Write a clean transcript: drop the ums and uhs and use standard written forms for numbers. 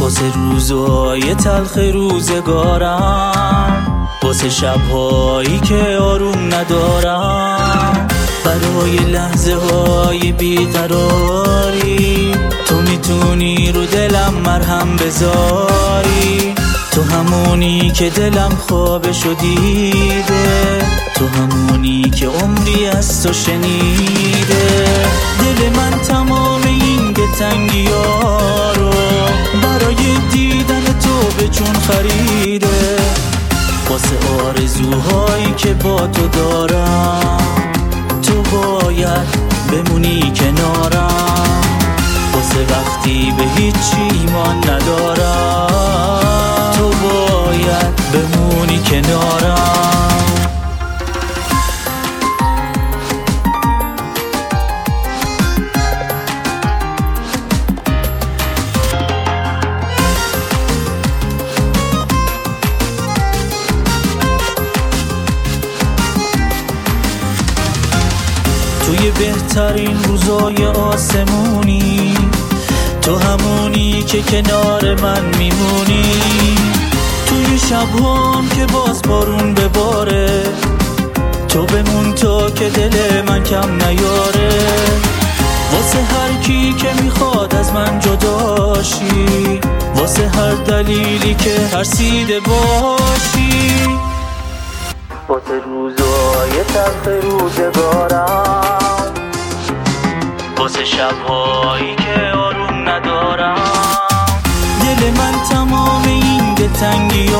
واسه روزای تلخ روزگارم، واسه شبهایی که آروم ندارم، برای لحظه های بیقراری تو میتونی رو دلم مرهم بذاری. تو همونی که دلم خوابشو دیده، تو همونی که عمری از تو شنیده. دل من تمام این دلتنگی‌ها رو برای دیدن تو به جون خریده، واسه آرزوهایی که با تو دارم تو باید بمونی کنارم، واسه وقتی به هیچی ایمان ندارم تو باید بمونی کنارم. توی بهترین روزای آسمونی، تو همونی که کنار من میمونی. توی شب‌هام که باز بارون بباره، تو بمون تا که دل من کم نیاره. واسه هر کی که میخواد از من جداشی، واسه هر دلیلی که ترسیده باشی، واسه روزای تلخ روزگارم، واسه شبهایی که آروم ندارم. دل من تمام این دلتنگی